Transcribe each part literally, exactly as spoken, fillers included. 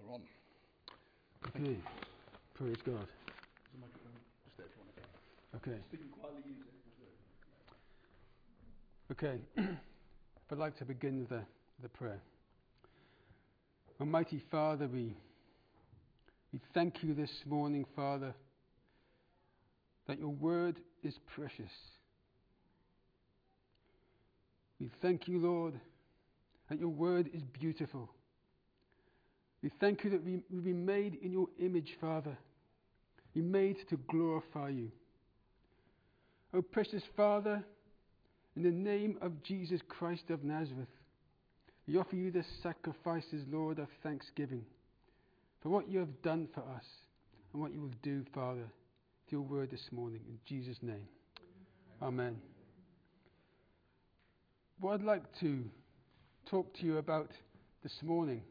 We're on. Okay. Praise God. There's a microphone just there if you want to. Okay. Speaking quietly, use it. Okay. I'd like to begin with the, the prayer. Almighty Father, we, we thank you this morning, Father, that your word is precious. We thank you, Lord, that your word is beautiful. We thank you that we, we've been made in your image, Father. We're made to glorify you. O precious Father, in the name of Jesus Christ of Nazareth, we offer you the sacrifices, Lord, of thanksgiving for what you have done for us and what you will do, Father, through your word this morning. In Jesus' name. Amen. What I'd like to talk to you about this morning,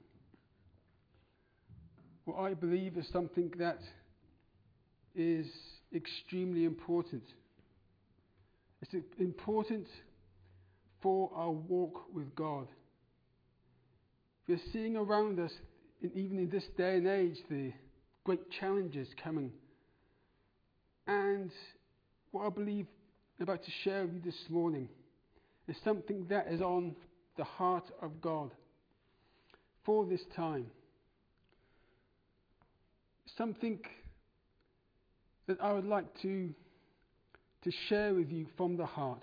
what I believe is something that is extremely important. It's important for our walk with God. We're seeing around us, even in this day and age, the great challenges coming. And what I believe I'm about to share with you this morning is something that is on the heart of God for this time. Something that I would like to, to share with you from the heart.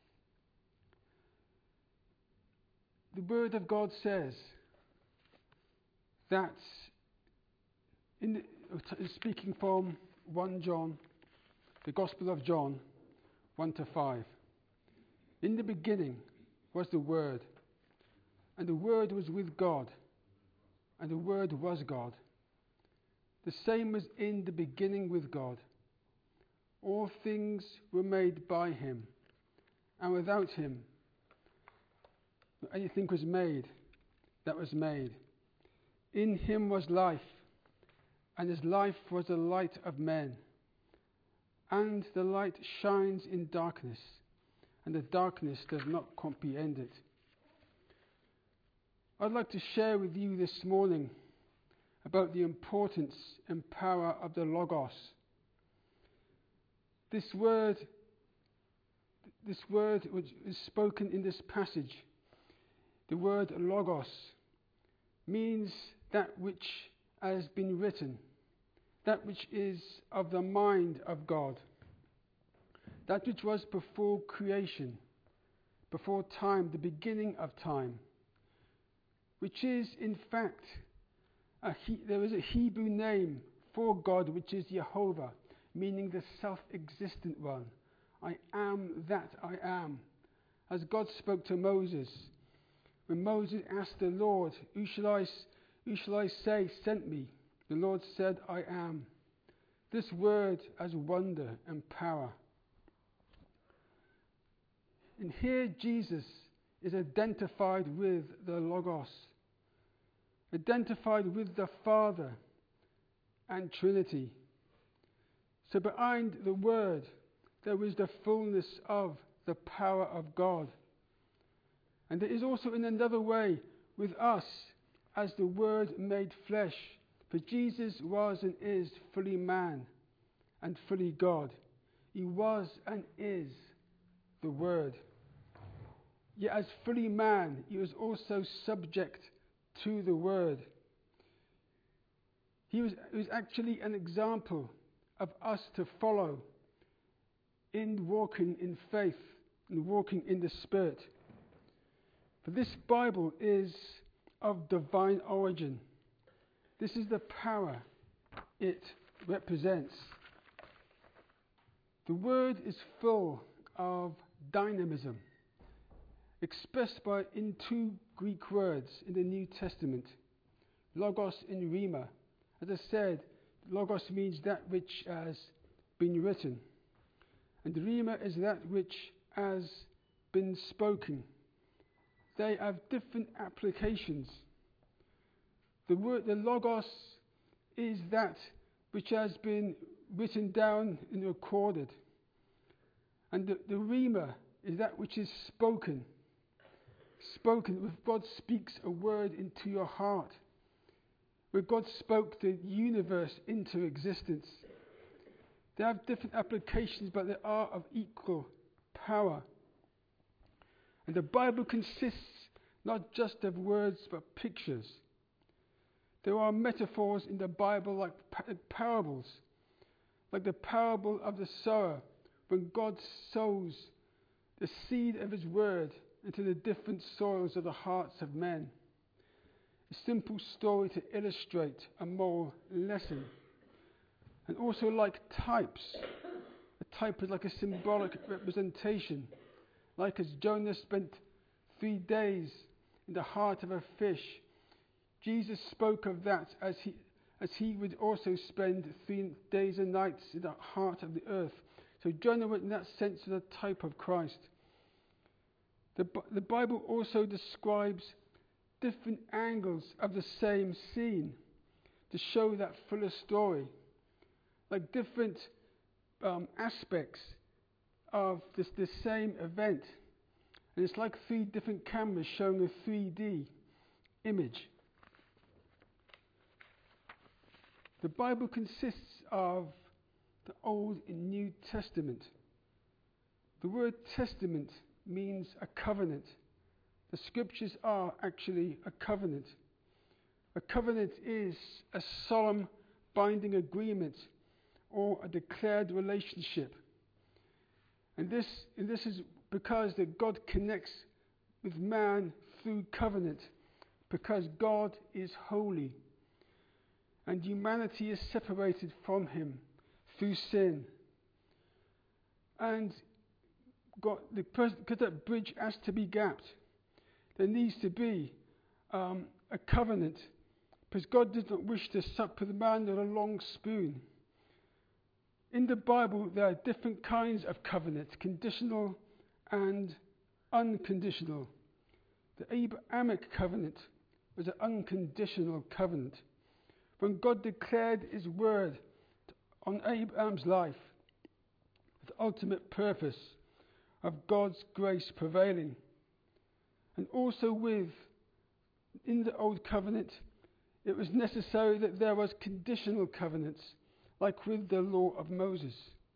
The Word of God says that, in the, speaking from First John, the Gospel of John, one to five, in the beginning was the Word, and the Word was with God, and the Word was God. The same was in the beginning with God. All things were made by him, and without him anything was made that was made. In him was life, and his life was the light of men. And the light shines in darkness, and the darkness does not comprehend it. I'd like to share with you this morning about the importance and power of the Logos. This word, this word which is spoken in this passage, the word Logos, means that which has been written, that which is of the mind of God, that which was before creation, before time, the beginning of time, which is in fact, a he, there is a Hebrew name for God which is Jehovah, meaning the self-existent one. I am that I am. As God spoke to Moses, when Moses asked the Lord, who shall I, who shall I say sent me? The Lord said, I am. This word has wonder and power. And here Jesus is identified with the Logos, identified with the Father and Trinity. So behind the Word, there is the fullness of the power of God. And there is also in another way with us as the Word made flesh. For Jesus was and is fully man and fully God. He was and is the Word. Yet as fully man, he was also subject to the Word. He was, he was actually an example of us to follow in walking in faith and walking in the Spirit. For this Bible is of divine origin. This is the power it represents. The Word is full of dynamism, expressed by in two Greek words in the New Testament, Logos and Rhema. As I said, Logos means that which has been written, and Rhema is that which has been spoken. They have different applications. The word, the Logos, is that which has been written down and recorded, and the, the Rhema is that which is spoken. Spoken, if God speaks a word into your heart, where God spoke the universe into existence. They have different applications, but they are of equal power. And the Bible consists not just of words, but pictures. There are metaphors in the Bible like pa- parables, like the parable of the sower, when God sows the seed of his word into the different soils of the hearts of men. A simple story to illustrate a moral lesson. And also like types. A type is like a symbolic representation. Like as Jonah spent three days in the heart of a fish, Jesus spoke of that as he, as he would also spend three days and nights in the heart of the earth. So Jonah, in that sense, is a type of Christ. The, the Bible also describes different angles of the same scene to show that fuller story, like different um, aspects of this, this same event. And it's like three different cameras showing a three D image. The Bible consists of the Old and New Testament. The word testament means a covenant. The scriptures are actually a covenant. A covenant is a solemn binding agreement or a declared relationship. And this, and this is because that God connects with man through covenant, because God is holy and humanity is separated from him through sin. And God, the because that bridge has to be gapped, there needs to be um, a covenant, because God does not wish to sup with man with a long spoon. In the Bible, there are different kinds of covenants, conditional and unconditional. The Abrahamic covenant was an unconditional covenant. When God declared his word on Abraham's life, with the ultimate purpose of God's grace prevailing. And also with, in the old covenant, it was necessary that there was conditional covenants, like with the law of Moses,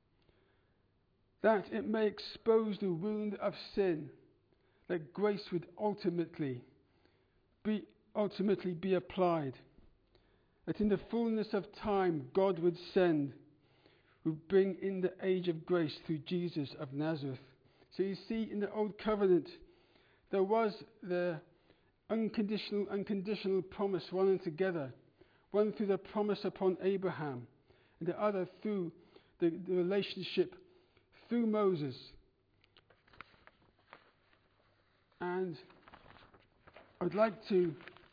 that it may expose the wound of sin, that grace would ultimately be ultimately be applied, that in the fullness of time God would send, would bring in the age of grace through Jesus of Nazareth. So you see, in the old covenant, there was the unconditional and conditional promise running together, one through the promise upon Abraham, and the other through the, the relationship through Moses. And I'd like to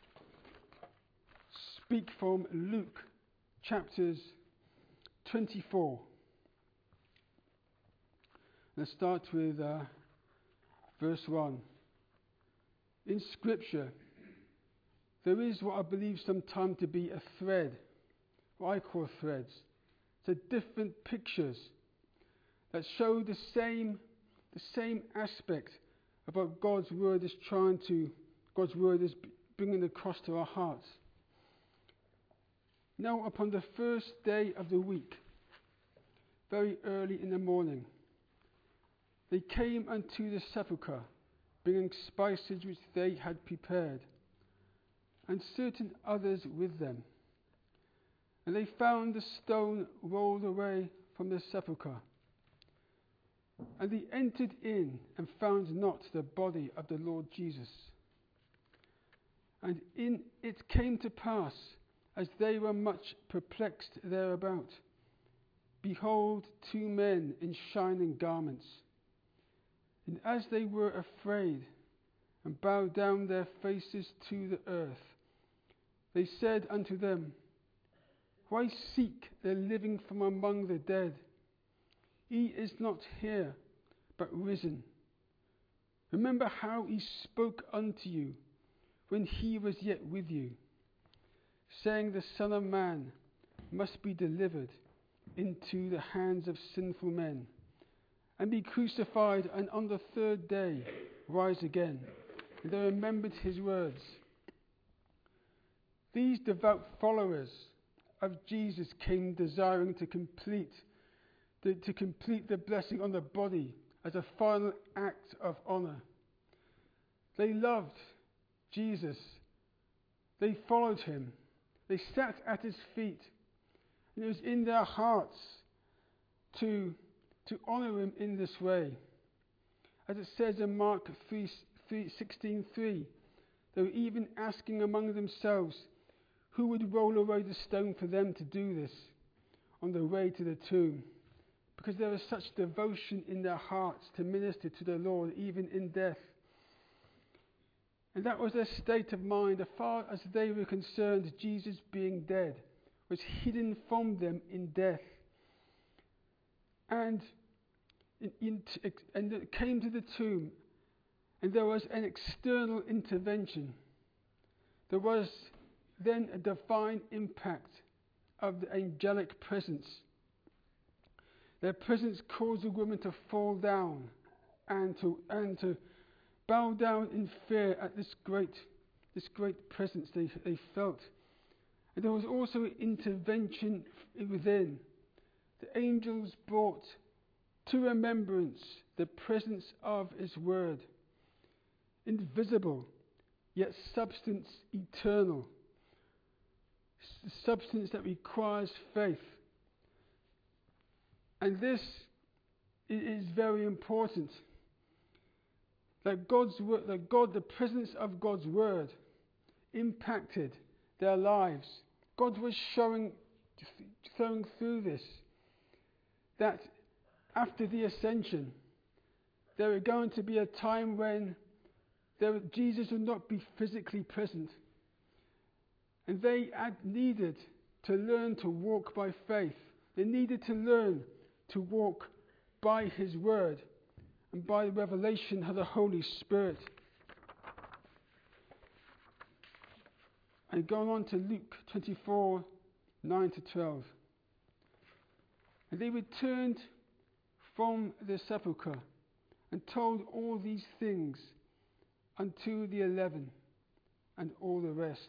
speak from Luke chapters twenty-four. Let's start with uh, verse one. In Scripture, there is what I believe sometimes to be a thread, what I call threads. So different pictures that show the same, the same aspect of what God's word is trying to, God's word is bringing across to our hearts. Now, upon the first day of the week, very early in the morning, they came unto the sepulchre, bringing spices which they had prepared, and certain others with them. And they found the stone rolled away from the sepulchre. And they entered in and found not the body of the Lord Jesus. And in it came to pass, as they were much perplexed thereabout, behold, two men in shining garments. And as they were afraid, and bowed down their faces to the earth, they said unto them, Why seek the living from among the dead? He is not here, but risen. Remember how he spoke unto you when he was yet with you, saying, The Son of Man must be delivered into the hands of sinful men, and be crucified, and on the third day rise again. And they remembered his words. These devout followers of Jesus came desiring to complete the, to complete the blessing on the body as a final act of honor. They loved Jesus. They followed him. They sat at his feet. And it was in their hearts to, to honor him in this way. As it says in Mark three, sixteen three, they were even asking among themselves who would roll away the stone for them to do this on the way to the tomb, because there was such devotion in their hearts to minister to the Lord even in death. And that was their state of mind. As far as they were concerned, Jesus being dead was hidden from them in death. And, in, in, and it came to the tomb, and there was an external intervention. There was then a divine impact of the angelic presence. Their presence caused the woman to fall down and to and to bow down in fear at this great this great presence they, they felt. And there was also intervention within. The angels brought to remembrance the presence of his word, invisible, yet substance eternal, S- substance that requires faith. And this is very important. That God's word, that God, the presence of God's word, impacted their lives. God was showing, showing through this, that after the ascension, there was going to be a time when there, Jesus would not be physically present. And they had needed to learn to walk by faith. They needed to learn to walk by his word and by the revelation of the Holy Spirit. And going on to Luke twenty-four, nine to twelve. And they returned from the sepulchre and told all these things unto the eleven and all the rest.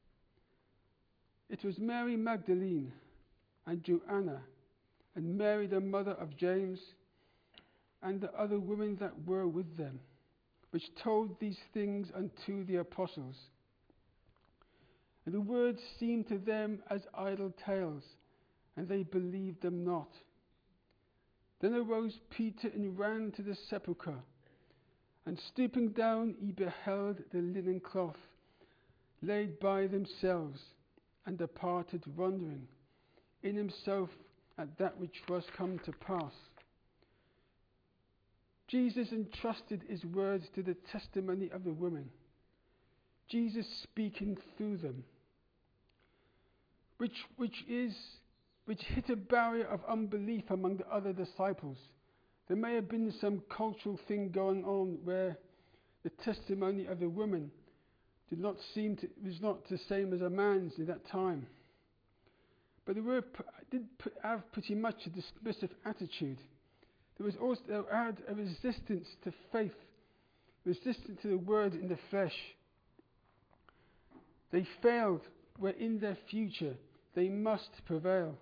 It was Mary Magdalene and Joanna and Mary the mother of James and the other women that were with them, which told these things unto the apostles. And the words seemed to them as idle tales, and they believed them not. Then arose Peter and ran to the sepulchre, and stooping down he beheld the linen cloth laid by themselves, and departed wondering in himself at that which was come to pass. Jesus entrusted his words to the testimony of the women, Jesus speaking through them, which which is which hit a barrier of unbelief among the other disciples. There may have been some cultural thing going on where the testimony of the woman did not seem to was not the same as a man's in that time. But they were did have pretty much a dismissive attitude. There was also they had a resistance to faith, resistance to the word in the flesh. They failed where in their future they must prevail.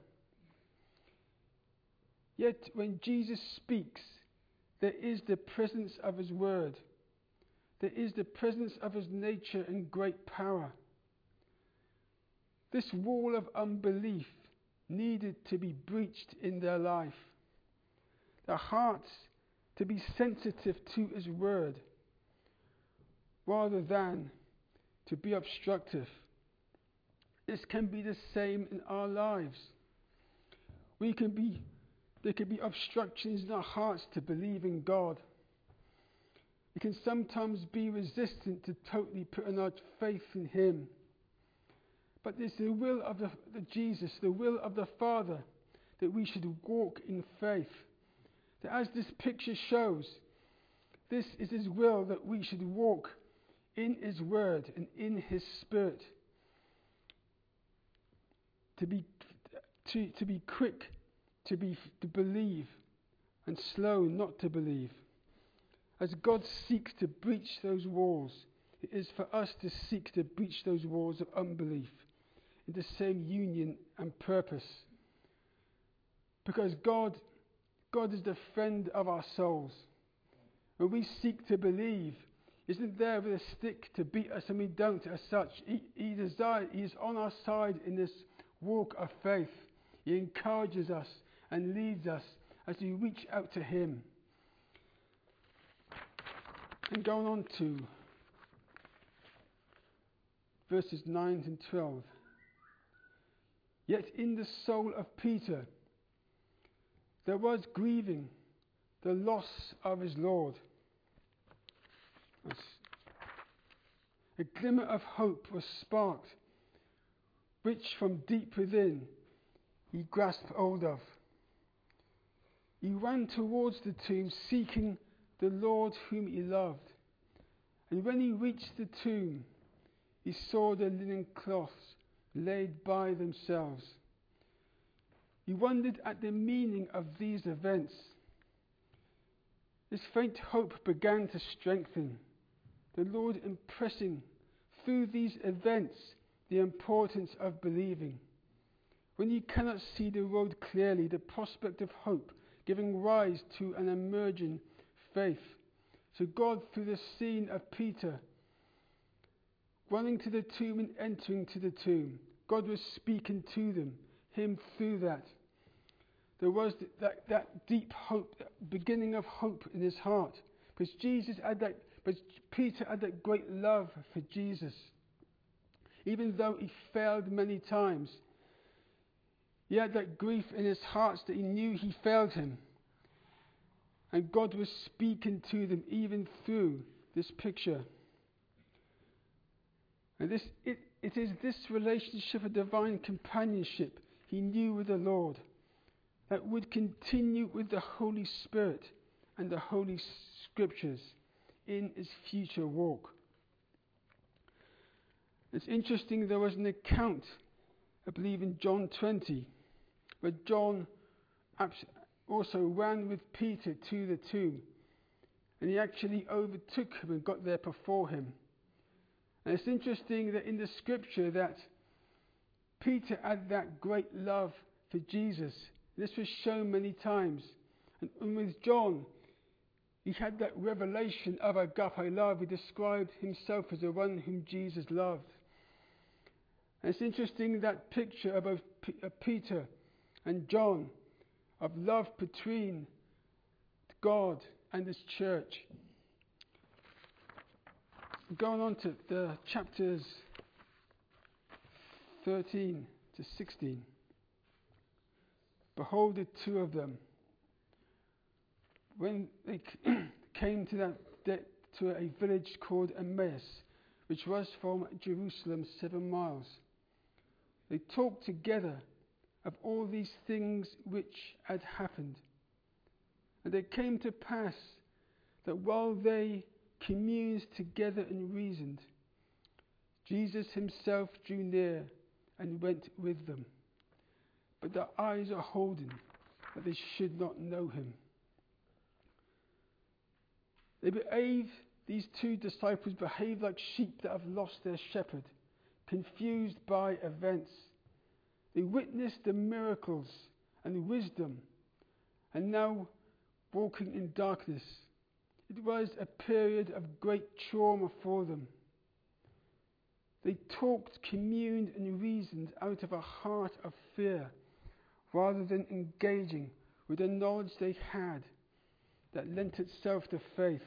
Yet when Jesus speaks, there is the presence of his word. There is the presence of his nature and great power. This wall of unbelief needed to be breached in their life. Their hearts to be sensitive to his word, rather than to be obstructive. This can be the same in our lives. We can be, there can be obstructions in our hearts to believe in God. We can sometimes be resistant to totally putting our faith in him. But it's the will of the, the Jesus, the will of the Father, that we should walk in faith. That as this picture shows, this is his will, that we should walk in his word and in his spirit. To be to, to be quick to be to believe and slow not to believe. As God seeks to breach those walls, it is for us to seek to breach those walls of unbelief in the same union and purpose. Because God, God is the friend of our souls. When we seek to believe, isn't there with a stick to beat us and we don't as such. He, he, desire, he is on our side in this walk of faith. He encourages us and leads us as we reach out to him. And going on to verses nine and twelve. Yet in the soul of Peter there was grieving the loss of his Lord. A glimmer of hope was sparked, which from deep within he grasped hold of. He ran towards the tomb, seeking the Lord whom he loved. And when he reached the tomb, he saw the linen cloths laid by themselves. He wondered at the meaning of these events. His faint hope began to strengthen, the Lord impressing through these events the importance of believing. When you cannot see the road clearly, the prospect of hope giving rise to an emerging faith. So God, through the scene of Peter running to the tomb and entering to the tomb, God was speaking to them, him through that. There was that, that deep hope, that beginning of hope in his heart. Because Jesus had that, but Peter had that great love for Jesus. Even though he failed many times, he had that grief in his heart that he knew he failed him. And God was speaking to them even through this picture. And this it, it is this relationship of divine companionship he knew with the Lord that would continue with the Holy Spirit and the Holy Scriptures in his future walk. It's interesting, there was an account, I believe in John twenty, where John also ran with Peter to the tomb, and he actually overtook him and got there before him. And it's interesting that in the scripture that Peter had that great love for Jesus. This was shown many times. And, and with John, he had that revelation of agape love. He described himself as the one whom Jesus loved. And it's interesting that picture of both P- uh, Peter and John, of love between God and his church. Going on to the chapters thirteen to sixteen. Behold the two of them, when they came to that de- to a village called Emmaus, which was from Jerusalem seven miles. They talked together of all these things which had happened. And it came to pass that while they communed together and reasoned, Jesus himself drew near and went with them. But their eyes are holden, that they should not know him. They behave, these two disciples behave like sheep that have lost their shepherd, confused by events. They witnessed the miracles and wisdom, and now walking in darkness. It was a period of great trauma for them. They talked, communed, and reasoned out of a heart of fear, rather than engaging with the knowledge they had that lent itself to faith.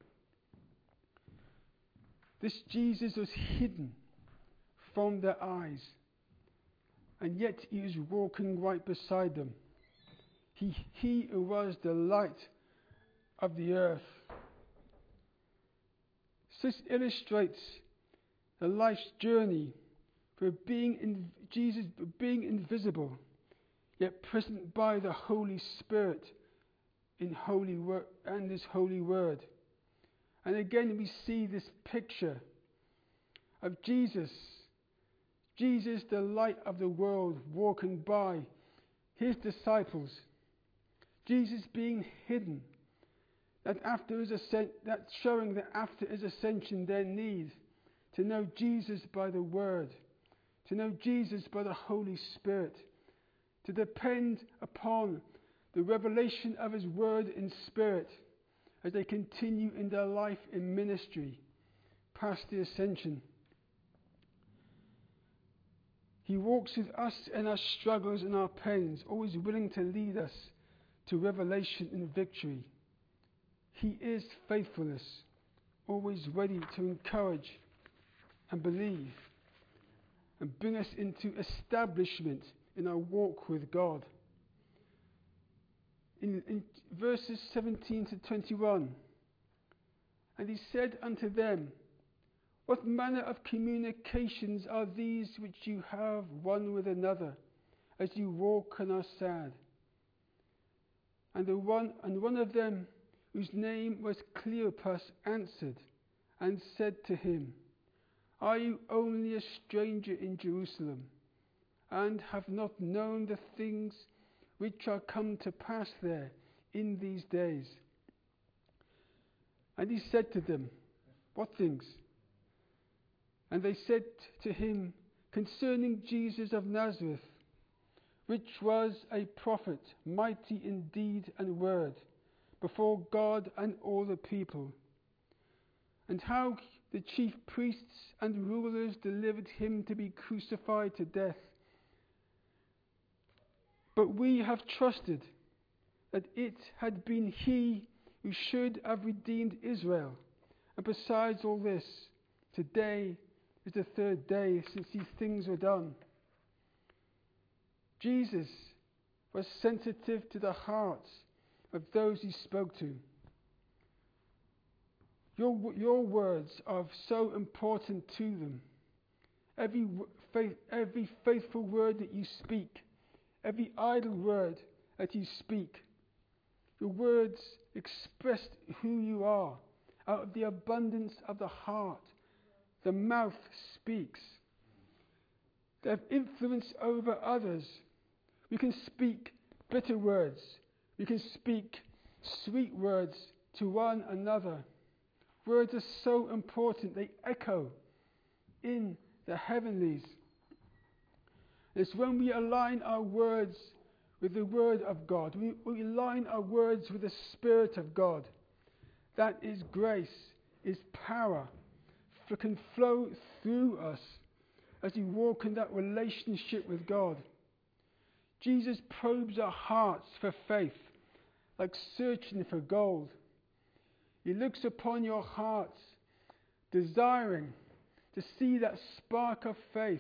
This Jesus was hidden from their eyes, and yet he was walking right beside them. He, he who was the light of the earth. This illustrates the life's journey for being in Jesus being invisible, yet present by the Holy Spirit in holy word and his holy word. And again we see this picture of Jesus, Jesus the light of the world, walking by his disciples, Jesus being hidden, that after his ascent, that showing that after his ascension their need to know Jesus by the word, to know Jesus by the Holy Spirit, to depend upon the revelation of His Word in spirit as they continue in their life in ministry past the ascension. He walks with us in our struggles and our pains, always willing to lead us to revelation and victory. He is faithfulness, always ready to encourage and believe and bring us into establishment in our walk with God. In, in verses seventeen to twenty-one, and he said unto them, What manner of communications are these which you have one with another, as you walk and are sad? And the one and one of them, whose name was Cleopas, answered and said to him, Are you only a stranger in Jerusalem, and have not known the things which are come to pass there in these days? And he said to them, What things? And they said to him, Concerning Jesus of Nazareth, which was a prophet, mighty in deed and word, before God and all the people, and how the chief priests and rulers delivered him to be crucified to death. But we have trusted that it had been he who should have redeemed Israel. And besides all this, today is the third day since these things were done. Jesus was sensitive to the hearts of those he spoke to. Your, your words are so important to them. Every, faith, every faithful word that you speak, every idle word that you speak, your words express who you are. Out of the abundance of the heart, the mouth speaks. They have influence over others. We can speak bitter words. We can speak sweet words to one another. Words are so important. They echo in the heavenlies. It's when we align our words with the Word of God, we, we align our words with the Spirit of God. That is grace, is power, that can flow through us as we walk in that relationship with God. Jesus probes our hearts for faith, like searching for gold. He looks upon your hearts, desiring to see that spark of faith.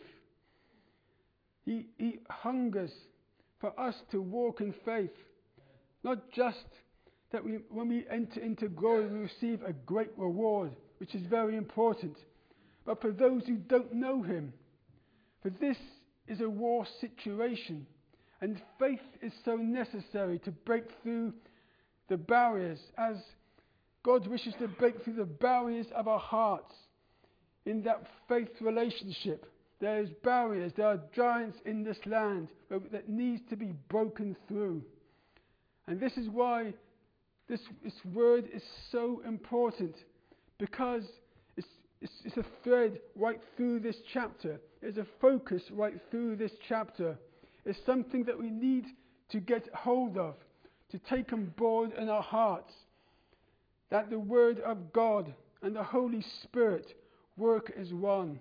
He, he hungers for us to walk in faith, not just that we, when we enter into glory, we receive a great reward, which is very important, but for those who don't know him, for this is a war situation, and faith is so necessary to break through the barriers, as God wishes to break through the barriers of our hearts. In that faith relationship, there is barriers, there are giants in this land that needs to be broken through. And this is why this, this word is so important, because it's, it's, it's a thread right through this chapter. It's a focus right through this chapter. It's something that we need to get hold of, to take on board in our hearts, that the Word of God and the Holy Spirit work as one.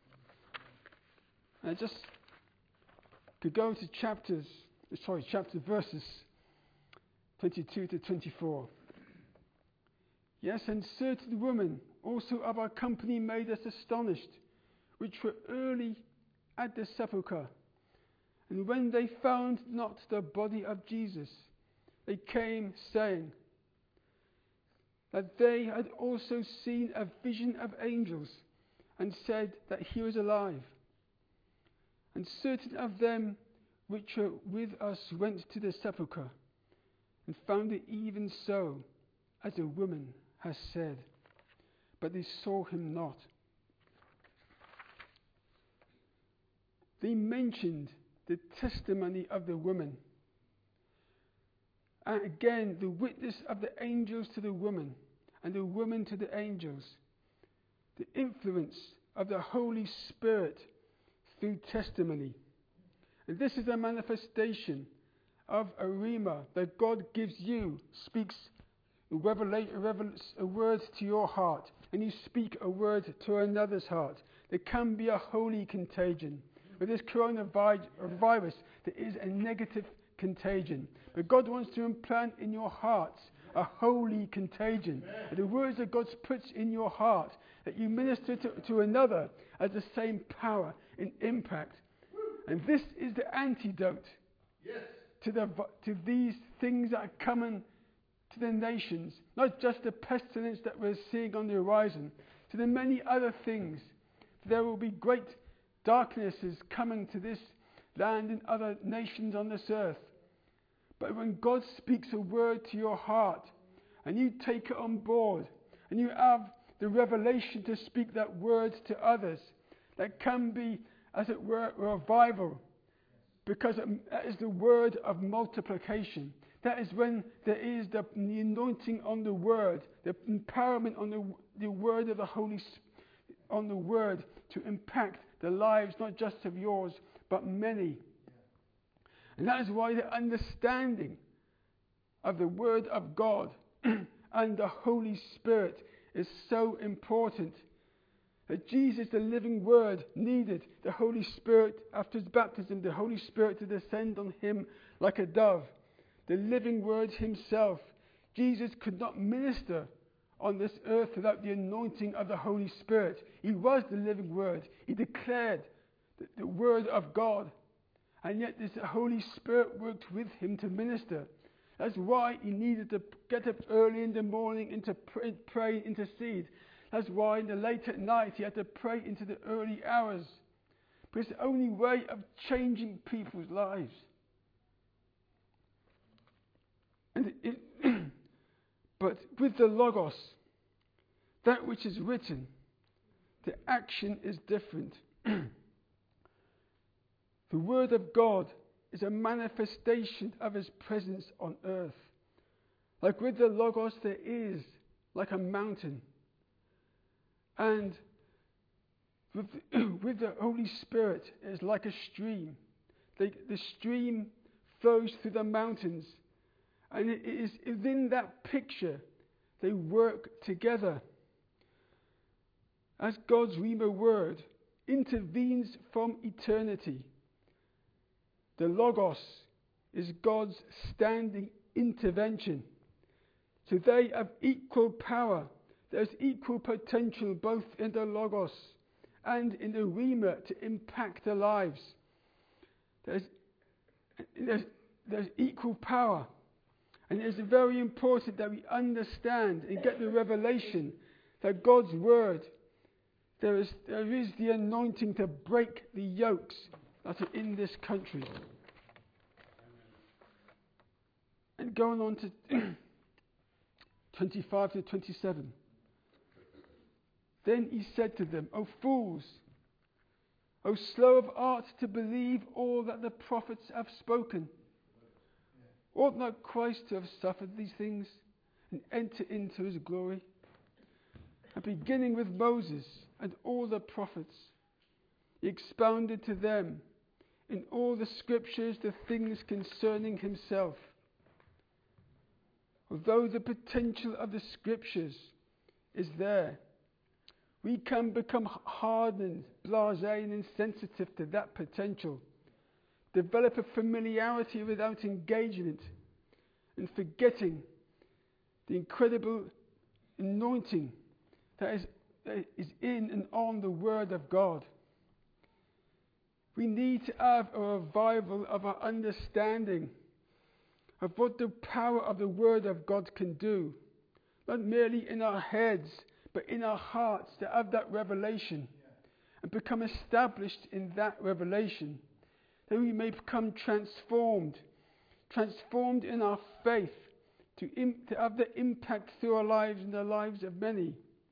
And I just could go to chapters, sorry, chapter verses twenty-two to twenty-four. Yes, and certain women also of our company made us astonished, which were early at the sepulchre. And when they found not the body of Jesus, they came, saying that they had also seen a vision of angels, and said that he was alive. And certain of them which were with us went to the sepulchre, and found it even so, as the woman has said, but they saw him not. They mentioned the testimony of the woman, and again the witness of the angels to the woman, and the woman to the angels. The influence of the Holy Spirit through testimony. And this is a manifestation of a rhema that God gives you, speaks a, revela- a, revel- a word to your heart, and you speak a word to another's heart. There can be a holy contagion. With this coronavirus, there is a negative contagion. But God wants to implant in your hearts a holy contagion. And the words that God puts in your heart, that you minister to, to another, has the same power and impact. And this is the antidote Yes. to, the, to these things that are coming to the nations. Not just the pestilence that we're seeing on the horizon, to the many other things. There will be great darknesses coming to this land and other nations on this earth. But when God speaks a word to your heart, and you take it on board, and you have the revelation to speak that word to others, that can be, as it were, a revival, because that is the word of multiplication. That is when there is the, the anointing on the word, the empowerment on the, the word of the Holy Spirit, on the word to impact the lives not just of yours, but many. And that is why the understanding of the Word of God and the Holy Spirit is so important. That Jesus, the living Word, needed the Holy Spirit after his baptism, the Holy Spirit to descend on him like a dove. The living Word himself. Jesus could not minister on this earth without the anointing of the Holy Spirit. He was the living Word. He declared the, the Word of God. And yet this Holy Spirit worked with him to minister. That's why he needed to get up early in the morning and to pray, pray intercede. That's why in the late at night he had to pray into the early hours. Because it's the only way of changing people's lives. And it, but with the Logos, that which is written, the action is different. The Word of God is a manifestation of His presence on earth. Like with the Logos, there is like a mountain. And with the, with the Holy Spirit, it is like a stream. The, the stream flows through the mountains. And it is within that picture, they work together. As God's Rhema word intervenes from eternity, the Logos is God's standing intervention. So they have equal power. There's equal potential both in the Logos and in the Rhema to impact their lives. There's, there's, there's equal power. And it's very important that we understand and get the revelation that God's word, there is, there is the anointing to break the yokes that are in this country. And going on to twenty-five to twenty-seven. Then he said to them, O fools, O slow of heart to believe all that the prophets have spoken. Ought not Christ to have suffered these things and enter into his glory? And beginning with Moses and all the prophets, he expounded to them in all the scriptures the things concerning himself. Although the potential of the scriptures is there, we can become hardened, blasé, and insensitive to that potential. Develop a familiarity without engagement and forgetting the incredible anointing that is, that is in and on the Word of God. We need to have a revival of our understanding of what the power of the Word of God can do. Not merely in our heads, but in our hearts, to have that revelation and become established in that revelation. That we may become transformed, transformed in our faith to, im- to have the impact through our lives and the lives of many.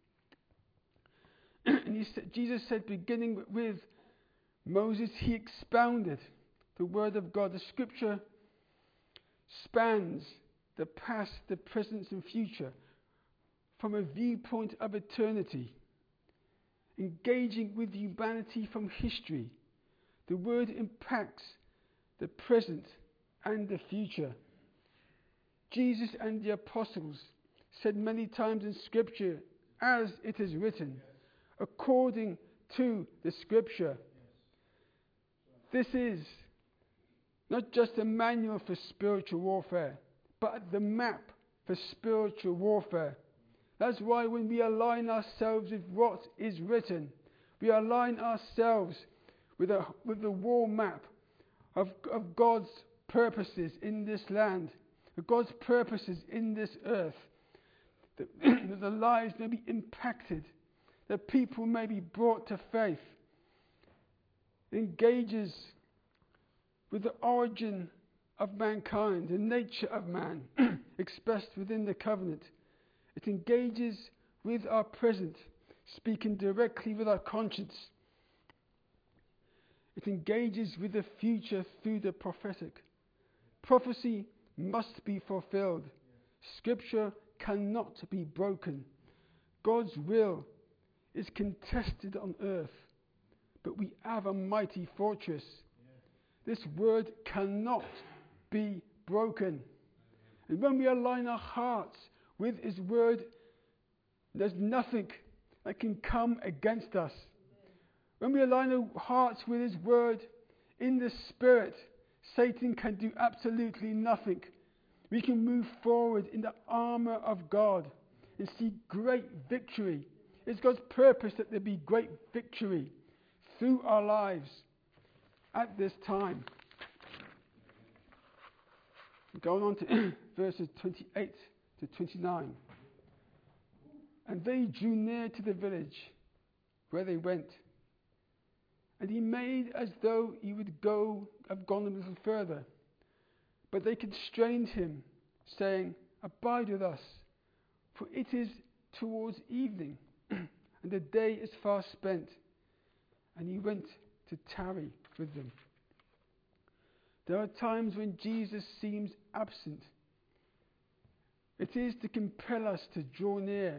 And he said, Jesus said, beginning with Moses, he expounded the word of God. The scripture spans the past, the present, and future from a viewpoint of eternity, engaging with humanity from history The word impacts the present and the future. Jesus and the apostles said many times in Scripture, as it is written, according to the Scripture. This is not just a manual for spiritual warfare, but the map for spiritual warfare. That's why when we align ourselves with what is written, we align ourselves with a with the war map of, of God's purposes in this land, of God's purposes in this earth, that, that the lives may be impacted, that people may be brought to faith. It engages with the origin of mankind, the nature of man, expressed within the covenant. It engages with our present, speaking directly with our conscience. It engages with the future through the prophetic. Prophecy must be fulfilled. Scripture cannot be broken. God's will is contested on earth, but we have a mighty fortress. This word cannot be broken. And when we align our hearts with His word, there's nothing that can come against us. When we align our hearts with His word in the Spirit, Satan can do absolutely nothing. We can move forward in the armor of God and see great victory. It's God's purpose that there be great victory through our lives at this time. Going on to verses twenty-eight to twenty-nine. And they drew near to the village where they went. And he made as though he would go, have gone a little further. But they constrained him, saying, Abide with us, for it is towards evening, and the day is far spent. And he went to tarry with them. There are times when Jesus seems absent. It is to compel us to draw near.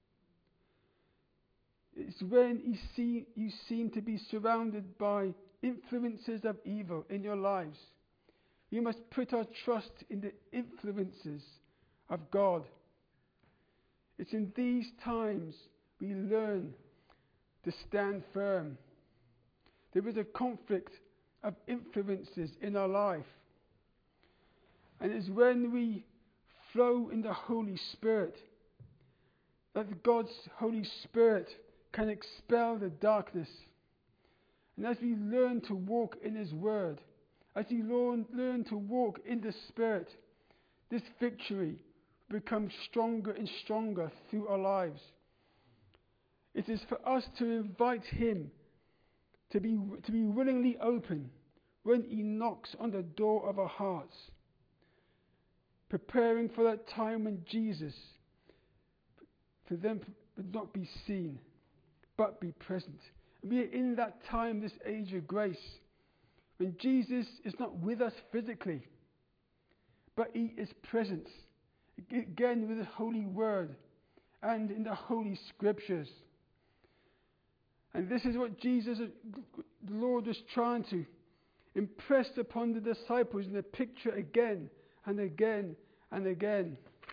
It's when you, see, you seem to be surrounded by influences of evil in your lives. You must put our trust in the influences of God. It's in these times we learn to stand firm. There is a conflict of influences in our life. And it's when we flow in the Holy Spirit that God's Holy Spirit can expel the darkness. And as we learn to walk in His Word, as we learn, learn to walk in the Spirit, this victory becomes stronger and stronger through our lives. It is for us to invite Him to be, to be willingly open when He knocks on the door of our hearts, preparing for that time when Jesus, for them, would not be seen, but be present. And we are in that time, this age of grace, when Jesus is not with us physically, but He is present, again with His holy word and in the holy scriptures. And this is what Jesus, the Lord, was trying to impress upon the disciples in the picture again and again and again.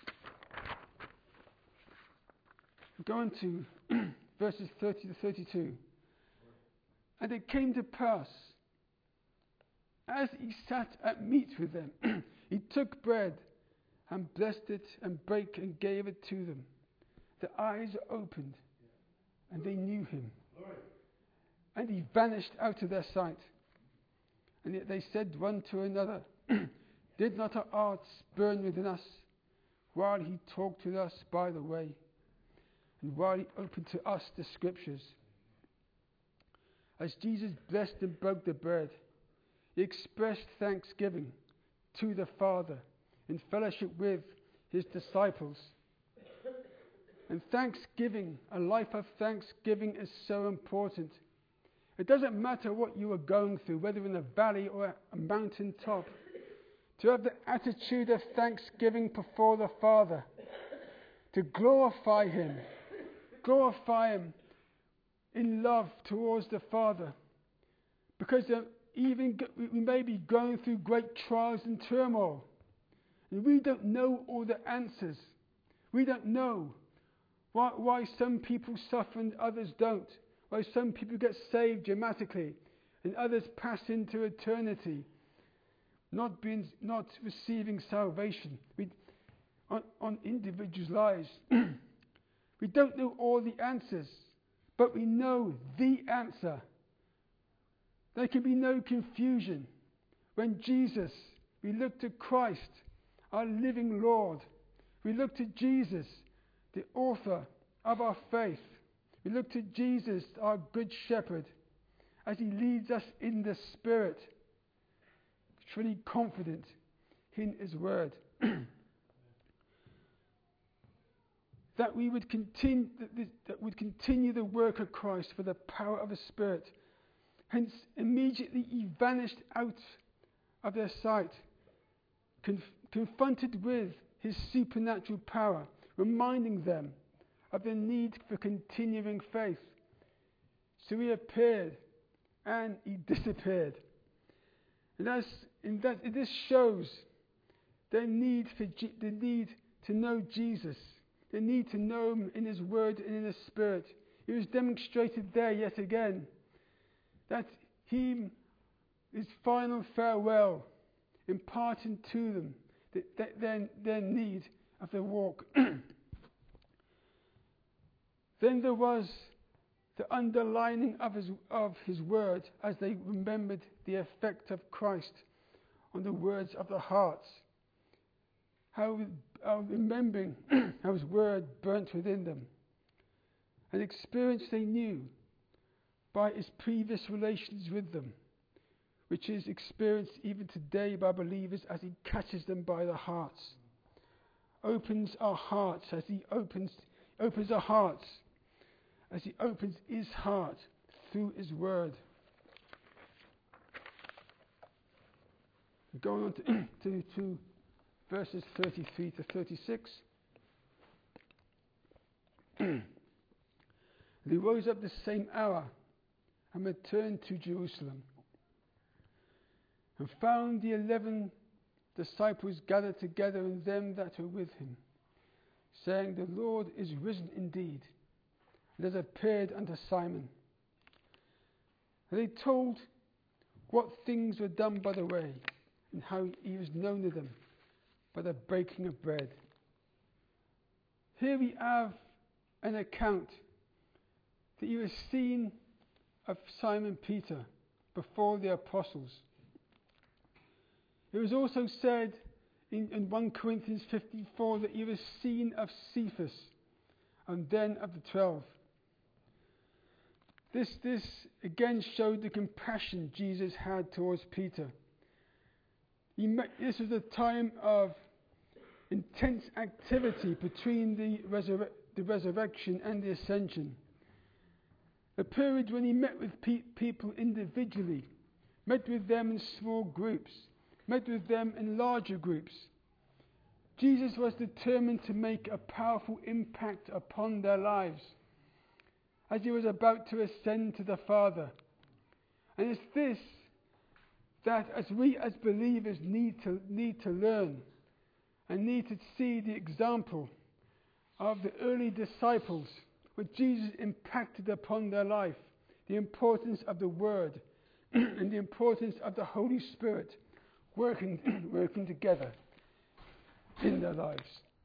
Going to verses thirty to thirty-two. And it came to pass, as He sat at meat with them, He took bread and blessed it and brake and gave it to them. Their eyes were opened and they knew Him. And He vanished out of their sight. And yet they said one to another, Did not our hearts burn within us while He talked with us by the way, and while He opened to us the scriptures? As Jesus blessed and broke the bread, He expressed thanksgiving to the Father in fellowship with His disciples. And thanksgiving, a life of thanksgiving, is so important. It doesn't matter what you are going through, whether in a valley or a mountain top, to have the attitude of thanksgiving before the Father, to glorify Him, glorify Him in love towards the Father, Because uh, even go- we may be going through great trials and turmoil, and we don't know all the answers. We don't know why, why some people suffer and others don't. Why some people get saved dramatically and others pass into eternity, not being, not receiving salvation. We, on, on individuals' lives, we don't know all the answers, but we know the answer. There can be no confusion. When Jesus, we look to Christ, our living Lord. We look to Jesus, the author of our faith. We look to Jesus, our good shepherd, as he leads us in the Spirit, truly confident in his word. That we would continue, that, this, that would continue the work of Christ for the power of the Spirit. Hence, immediately he vanished out of their sight, conf- confronted with his supernatural power, reminding them of the need for continuing faith. So he appeared and he disappeared. And as in that, this shows their need for G- the need to know Jesus, the need to know him in his word and in his spirit. It was demonstrated there yet again that he, his final farewell, imparting to them the, the, their, their need of their walk. Then there was the underlining of his, of his word as they remembered the effect of Christ on the words of the hearts. How, how remembering how his word burnt within them. An experience they knew by his previous relations with them, which is experienced even today by believers as he catches them by the hearts. Opens our hearts as he opens, opens our hearts as he opens his heart through his word. Going on to, to, to verses thirty-three to thirty-six. They rose up the same hour and returned to Jerusalem, and found the eleven disciples gathered together and them that were with him, saying, The Lord is risen indeed, and has appeared unto Simon. And they told what things were done by the way, and how he was known to them by the breaking of bread. Here we have an account that he was seen of Simon Peter before the apostles. It was also said in, in First Corinthians fifty-four that he was seen of Cephas and then of the twelve. This, this again showed the compassion Jesus had towards Peter. He met, this was a time of intense activity between the, resur- the resurrection and the ascension. A period when he met with pe- people individually, met with them in small groups, met with them in larger groups. Jesus was determined to make a powerful impact upon their lives as he was about to ascend to the Father. And it's this that as we as believers need to need to learn and need to see the example of the early disciples, what Jesus impacted upon their life, the importance of the Word and the importance of the Holy Spirit working working together in their lives.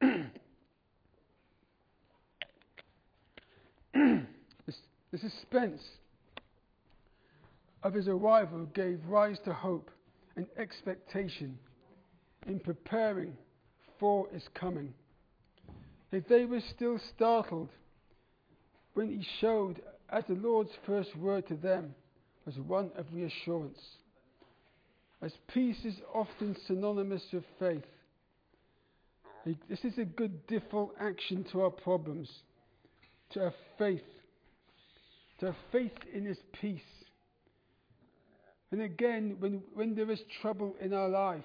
the, the suspense of his arrival gave rise to hope and expectation in preparing for his coming. If they were still startled when he showed, as the Lord's first word to them was one of reassurance. As peace is often synonymous with faith, this is a good default action to our problems, to have faith, to have faith in his peace. And again, when, when there is trouble in our life,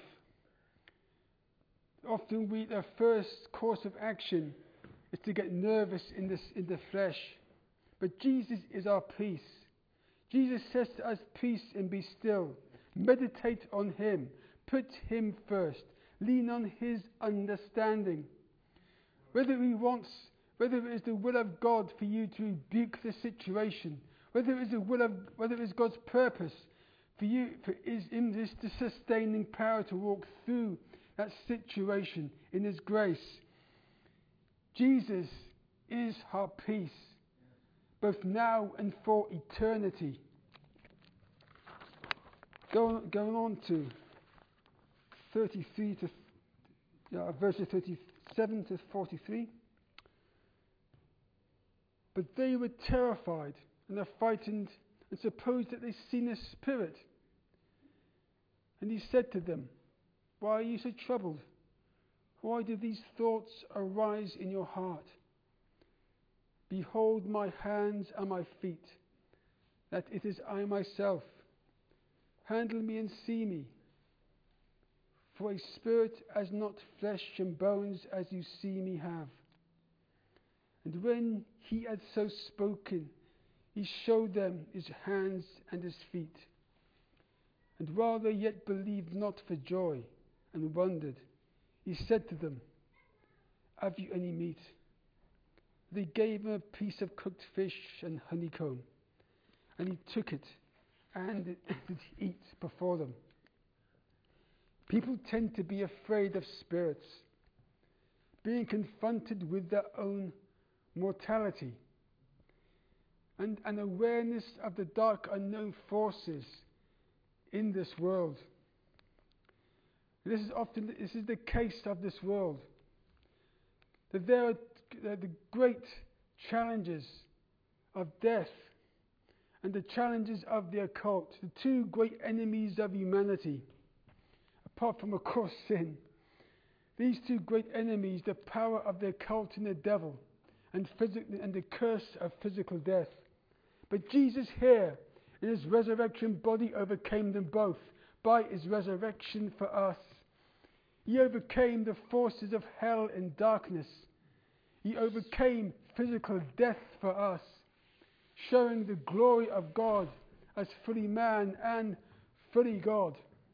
often we, the first course of action is to get nervous in, this, in the flesh. But Jesus is our peace. Jesus says to us, peace and be still. Meditate on him. Put him first. Lean on his understanding. Whether he wants, whether it is the will of God for you to rebuke the situation, whether it is the will of, whether it is God's purpose for you, for is in this the sustaining power to walk through that situation in his grace. Jesus is our peace, both now and for eternity. Go, going on to thirty-three to yeah, verses thirty-seven to forty-three. But they were terrified and are frightened and supposed that they seen a spirit. And he said to them, why are you so troubled? Why do these thoughts arise in your heart? Behold my hands and my feet, that it is I myself. Handle me and see me. For a spirit has not flesh and bones as you see me have. And when he had so spoken, he showed them his hands and his feet. And while they yet believed not for joy and wondered, he said to them, have you any meat? They gave him a piece of cooked fish and honeycomb, and he took it and did eat before them. People tend to be afraid of spirits, being confronted with their own mortality and an awareness of the dark unknown forces in this world. This is often this is the case of this world. That there are the great challenges of death and the challenges of the occult, the two great enemies of humanity, apart from, of course, sin. These two great enemies, the power of the occult and the devil, and, physic- and the curse of physical death. But Jesus here, in his resurrection body, overcame them both by his resurrection for us. He overcame the forces of hell and darkness. He overcame physical death for us, showing the glory of God as fully man and fully God.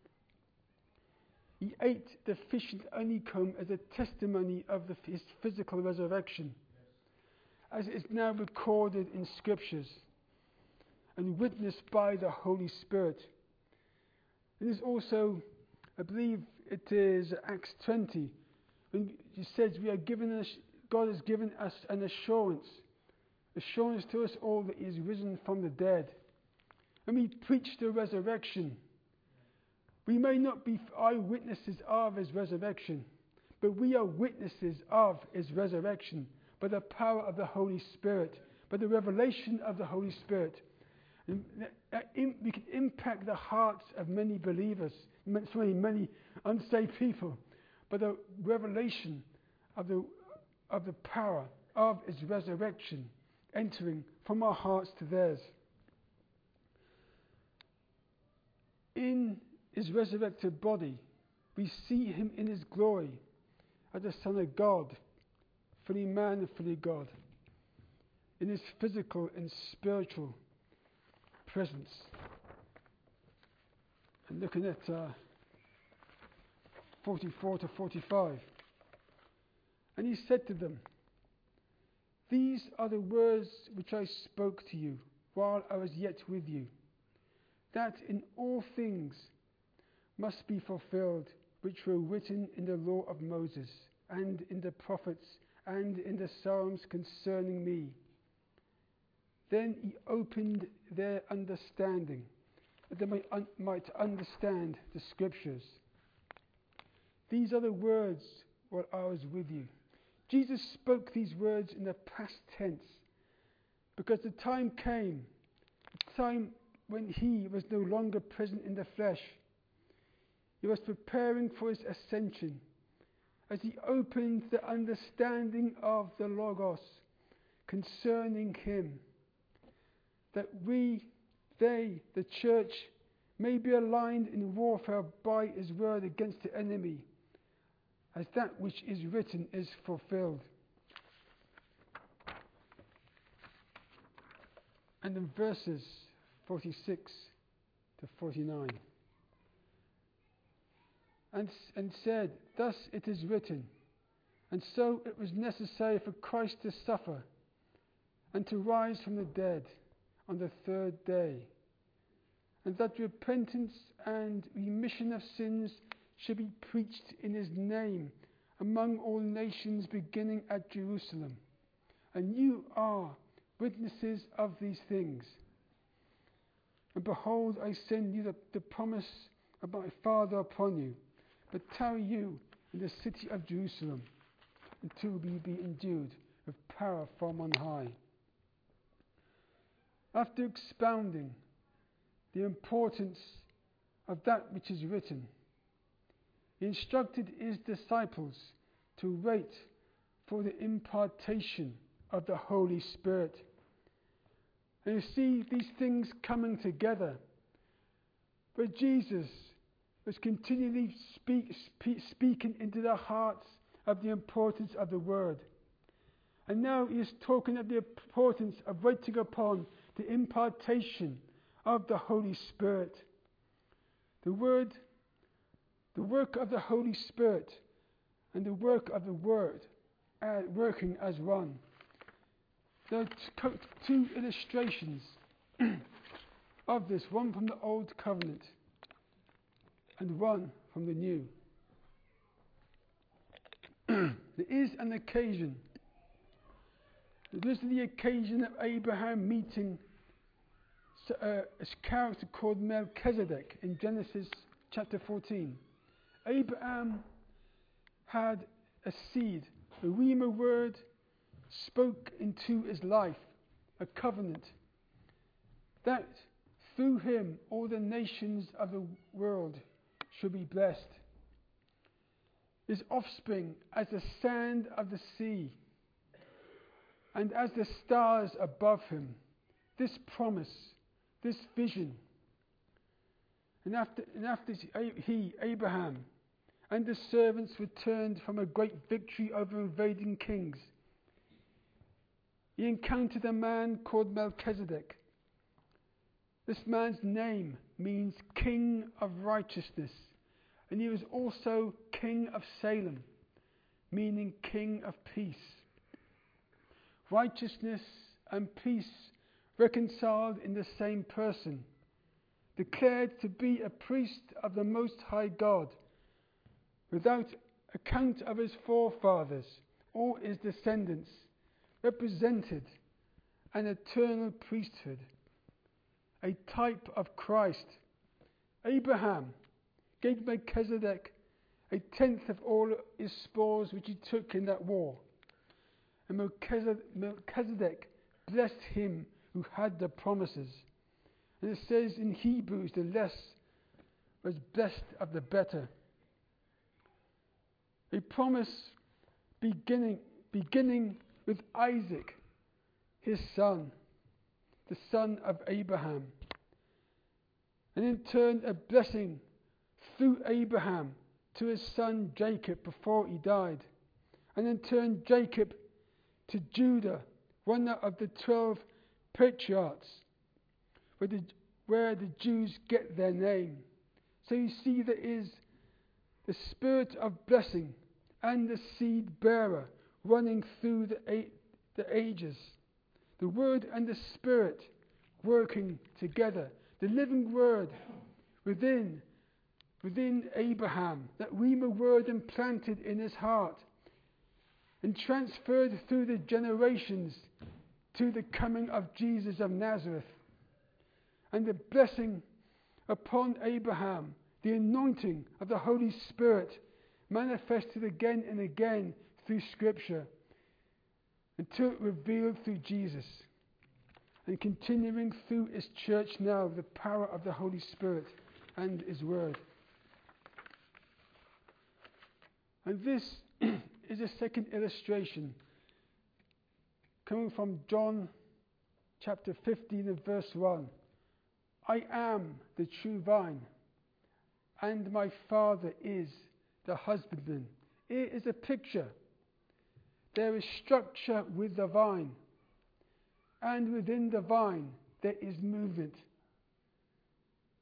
He ate the fish and honeycomb as a testimony of the, his physical resurrection, as it is now recorded in Scriptures and witnessed by the Holy Spirit. It is also, I believe it is Acts twenty, when it says we are given, a, God has given us an assurance, assurance to us all that he is risen from the dead. And we preach the resurrection. We may not be eyewitnesses of his resurrection, but we are witnesses of his resurrection by the power of the Holy Spirit, by the revelation of the Holy Spirit. And that in, we can impact the hearts of many believers, many, many unsaved people, by the revelation of the, of the power of his resurrection entering from our hearts to theirs. In his resurrected body, we see him in his glory as the Son of God, fully man and fully God, in his physical and spiritual presence. And looking at uh, forty-four to forty-five. And he said to them, these are the words which I spoke to you while I was yet with you, that in all things must be fulfilled which were written in the law of Moses and in the prophets and in the Psalms concerning me. Then he opened their understanding, that they might, un- might understand the Scriptures. These are the words while I was with you. Jesus spoke these words in the past tense because the time came, the time when he was no longer present in the flesh. He was preparing for his ascension as he opened the understanding of the Logos concerning him, that we, they, the church, may be aligned in warfare by his word against the enemy, as that which is written is fulfilled. And in verses forty-six to forty-nine. And, and said, thus it is written, and so it was necessary for Christ to suffer and to rise from the dead on the third day, and that repentance and remission of sins should be preached in his name among all nations, beginning at Jerusalem. And you are witnesses of these things. And behold, I send you the, the promise of my Father upon you, but tarry you in the city of Jerusalem until we be endued with power from on high. After expounding the importance of that which is written, he instructed his disciples to wait for the impartation of the Holy Spirit. And you see these things coming together, where Jesus was continually speak, speak, speaking into the hearts of the importance of the Word. And now he is talking of the importance of waiting upon the impartation of the Holy Spirit. The Word, the work of the Holy Spirit, and the work of the Word uh, working as one. There are t- two illustrations of this, one from the Old Covenant and one from the New. There is an occasion. There is the occasion of Abraham meeting uh, a character called Melchizedek in Genesis chapter fourteen. Abraham had a seed, a rhema word spoke into his life, a covenant, that through him all the nations of the world should be blessed. His offspring as the sand of the sea, and as the stars above him. This promise, this vision. And after, and after he, Abraham, and the servants returned from a great victory over invading kings, he encountered a man called Melchizedek. This man's name means King of Righteousness, and he was also King of Salem, meaning King of Peace. Righteousness and peace reconciled in the same person, declared to be a priest of the Most High God, without account of his forefathers or his descendants, represented an eternal priesthood, a type of Christ. Abraham gave Melchizedek a tenth of all his spoils which he took in that war. And Melchizedek blessed him who had the promises. And it says in Hebrews, the less was blessed of the better. A promise beginning, beginning with Isaac, his son, the son of Abraham. And in turn a blessing through Abraham to his son Jacob before he died. And in turn Jacob to Judah, one of the twelve patriarchs, where the, where the Jews get their name. So you see there is the spirit of blessing and the seed bearer running through the, a- the ages. The Word and the Spirit working together. The living Word within, within Abraham, that rhema word implanted in his heart and transferred through the generations to the coming of Jesus of Nazareth. And the blessing upon Abraham, the anointing of the Holy Spirit, manifested again and again through Scripture, until it revealed through Jesus, and continuing through his church now, the power of the Holy Spirit and his Word. And this is a second illustration coming from John chapter fifteen and verse one. I am the true vine, and my Father is the husbandman. It is a picture. There is structure with the vine, and within the vine there is movement.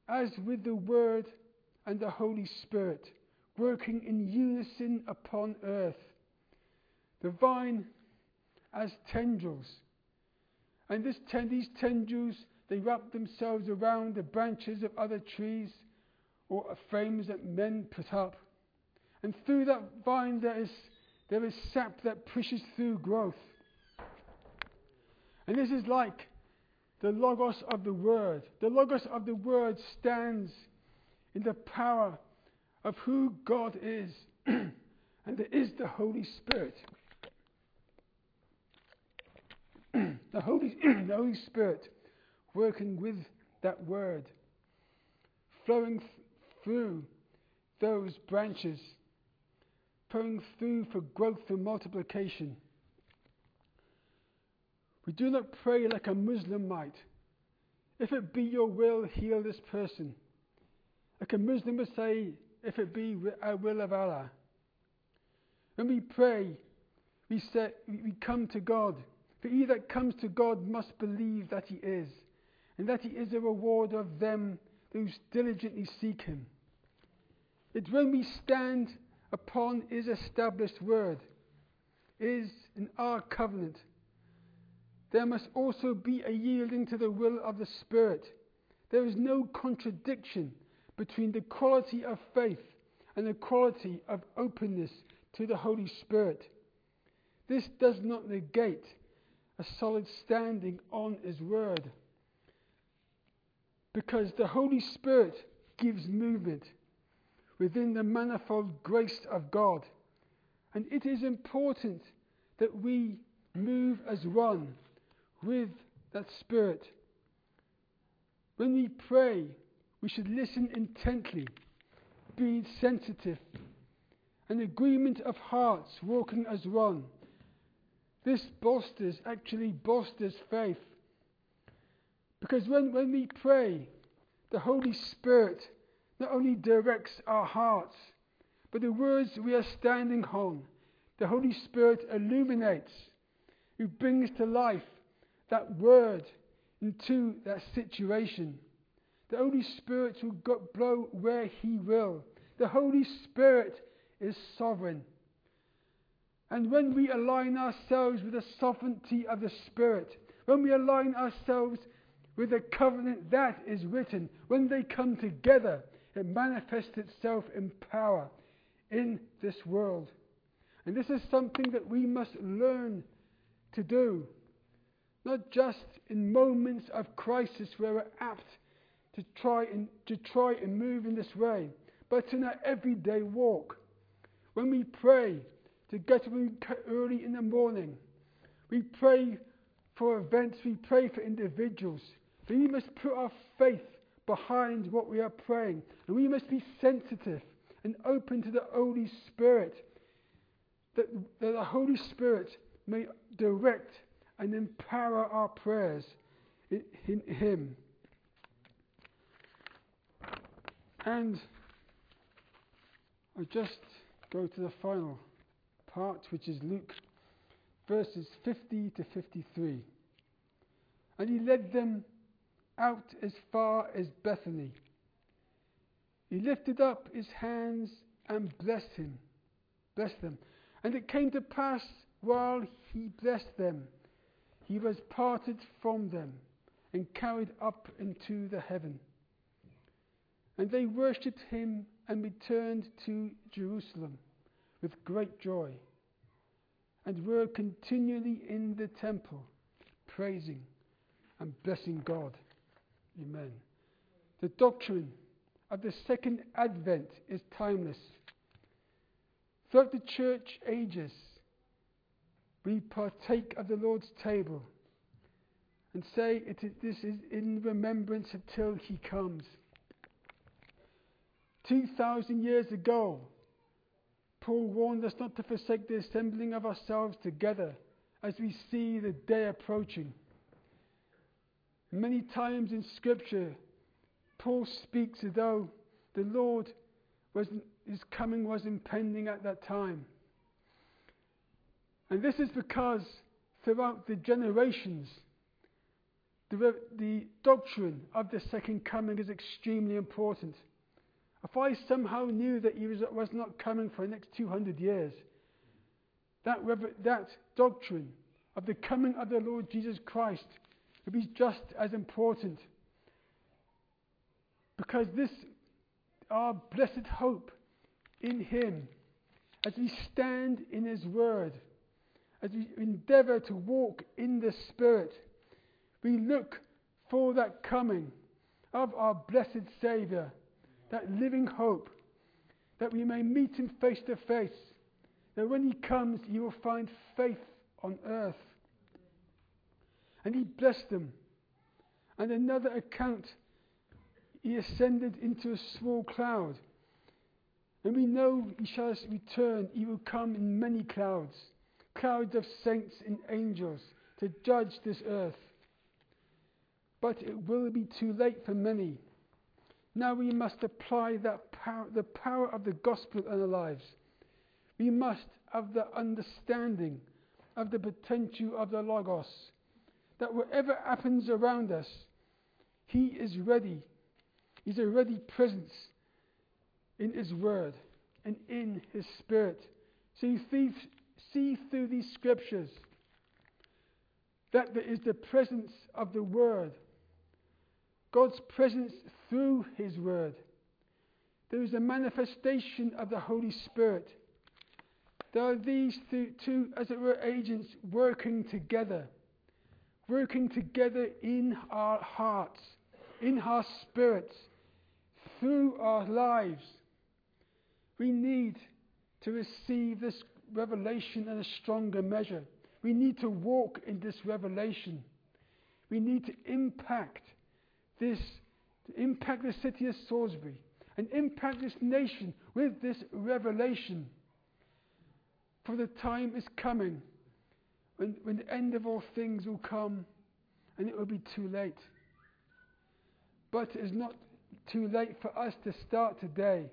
as with the Word and the Holy Spirit, working in unison upon earth. The vine as tendrils. And this ten- these tendrils, they wrap themselves around the branches of other trees or frames that men put up. And through that vine there is, there is sap that pushes through growth. And this is like the Logos of the Word. The Logos of the Word stands in the power of who God is. And there is the Holy Spirit. the, Holy, the Holy Spirit working with that Word, flowing th- through those branches, flowing through for growth and multiplication. We do not pray like a Muslim might. If it be your will, heal this person. Like a Muslim would say, if it be a will of Allah. When we pray, we say, we come to God. For he that comes to God must believe that he is, and that he is a rewarder of them who diligently seek him. It's when we stand upon his established word, is in our covenant, there must also be a yielding to the will of the Spirit. There is no contradiction between the quality of faith and the quality of openness to the Holy Spirit. This does not negate a solid standing on his word, because the Holy Spirit gives movement within the manifold grace of God. And it is important that we move as one with that Spirit. When we pray, we should listen intently, be sensitive, an agreement of hearts walking as one. This bolsters, actually bolsters faith. Because when, when we pray, the Holy Spirit not only directs our hearts, but the words we are standing on, the Holy Spirit illuminates, who brings to life that word into that situation. The Holy Spirit will go, blow where he will. The Holy Spirit is sovereign. And when we align ourselves with the sovereignty of the Spirit, when we align ourselves with the covenant that is written, when they come together, it manifests itself in power in this world. And this is something that we must learn to do, not just in moments of crisis where we're apt to try and to try and move in this way, but in our everyday walk. When we pray to get up early in the morning, we pray for events, we pray for individuals. But we must put our faith behind what we are praying, and we must be sensitive and open to the Holy Spirit, that, that the Holy Spirit may direct and empower our prayers in, in him. And I just go to the final part, which is Luke verses fifty to fifty-three. And he led them out as far as Bethany. He lifted up his hands and blessed him, blessed them. And it came to pass, while he blessed them, he was parted from them and carried up into the heaven. And they worshipped him and returned to Jerusalem with great joy, and were continually in the temple, praising and blessing God. Amen. The doctrine of the second advent is timeless. Throughout the church ages, we partake of the Lord's table and say it is, this is in remembrance until he comes. Two thousand years ago, Paul warned us not to forsake the assembling of ourselves together as we see the day approaching. Many times in Scripture, Paul speaks as though the Lord was, his coming was impending at that time. And this is because throughout the generations, The, re- the doctrine of the second coming is extremely important. If I somehow knew that he was, was not coming for the next two hundred years, that, rever- that doctrine of the coming of the Lord Jesus Christ would be just as important. Because this, our blessed hope in him, as we stand in his word, as we endeavour to walk in the Spirit, we look for that coming of our blessed Saviour, that living hope, that we may meet him face to face, that when he comes, he will find faith on earth. And he blessed them. And another account, he ascended into a small cloud. And we know he shall return, he will come in many clouds, clouds of saints and angels, to judge this earth. But it will be too late for many. Now we must apply that power, the power of the gospel in our lives. We must have the understanding of the potential of the Logos, that whatever happens around us, he is ready. He's a ready presence in his word and in his spirit. So you see, see through these scriptures that there is the presence of the word, God's presence through his word. There is a manifestation of the Holy Spirit. There are these two, as it were, agents working together, working together in our hearts, in our spirits, through our lives. We need to receive this revelation in a stronger measure. We need to walk in this revelation. We need to impact this, to impact the city of Salisbury and impact this nation with this revelation. For the time is coming when, when the end of all things will come and it will be too late. But it is not too late for us to start today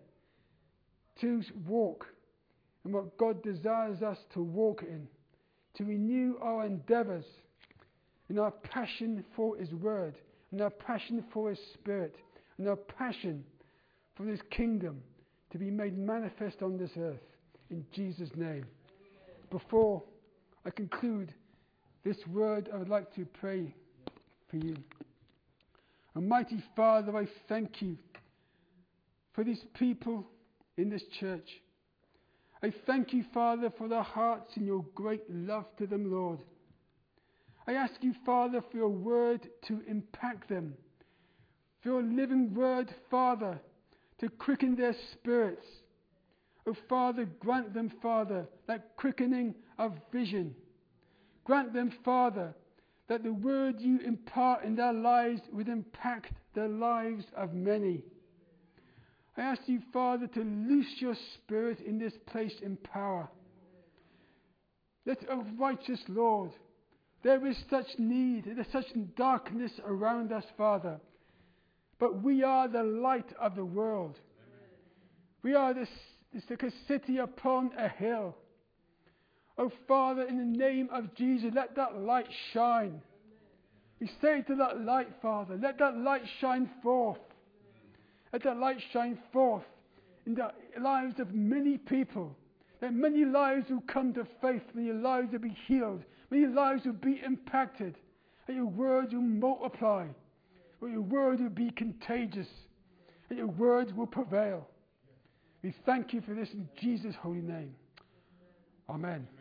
to walk in what God desires us to walk in, to renew our endeavours in our passion for his word, in our passion for his spirit, in our passion for his kingdom to be made manifest on this earth. In Jesus' name. Before I conclude this word, I would like to pray for you. Almighty Father, I thank you for these people in this church. I thank you, Father, for their hearts and your great love to them, Lord. I ask you, Father, for your word to impact them, for your living word, Father, to quicken their spirits. Oh, Father, grant them, Father, that quickening of vision. Grant them, Father, that the word you impart in their lives would impact the lives of many. I ask you, Father, to loose your spirit in this place in power. Let, oh righteous Lord, there is such need, there is such darkness around us, Father. But we are the light of the world. We are this, this like a city upon a hill. Oh, Father, in the name of Jesus, let that light shine. We say to that light, Father, let that light shine forth. Let that light shine forth in the lives of many people. That many lives will come to faith, many lives will be healed, many lives will be impacted. And your word will multiply. And your word will be contagious. And your word will prevail. We thank you for this in Jesus' holy name. Amen.